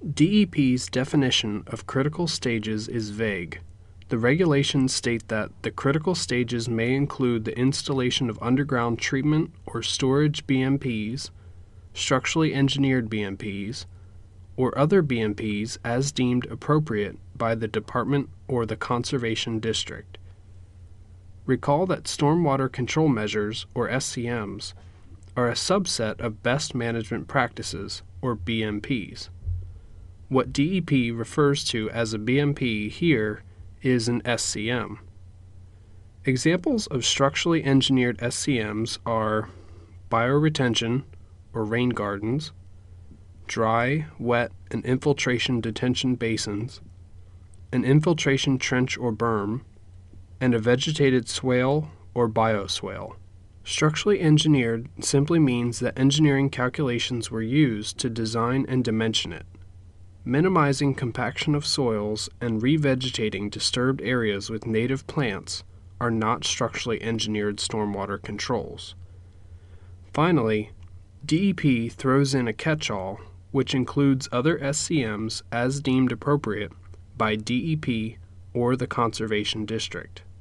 DEP's definition of critical stages is vague. The regulations state that the critical stages may include the installation of underground treatment or storage BMPs, structurally engineered BMPs, or other BMPs as deemed appropriate by the Department or the Conservation District. Recall that stormwater control measures, or SCMs, are a subset of best management practices, or BMPs. What DEP refers to as a BMP here is an SCM. Examples of structurally engineered SCMs are bioretention, or rain gardens, dry, wet, and infiltration detention basins, an infiltration trench or berm, and a vegetated swale or bioswale. Structurally engineered simply means that engineering calculations were used to design and dimension it, minimizing compaction of soils and revegetating disturbed areas with native plants are not structurally engineered stormwater controls. Finally, DEP throws in a catch-all which includes other SCMs as deemed appropriate by DEP or the Conservation District.